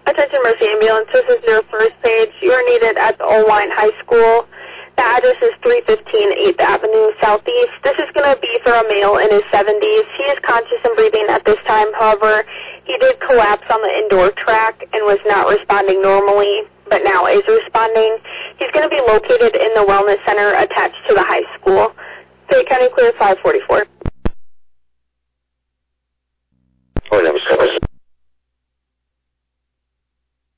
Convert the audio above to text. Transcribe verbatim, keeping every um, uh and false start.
Attention Mercy Ambulance, this is your first page. You are needed at the Oline High School. The address is three fifteen eighth Avenue Southeast. This is going to be for a male in his seventies. He is conscious and breathing at this time. However, he did collapse on the indoor track and was not responding normally, but now is responding. He's going to be located in the Wellness Center attached to the high school. Fayette County Clear five forty-four.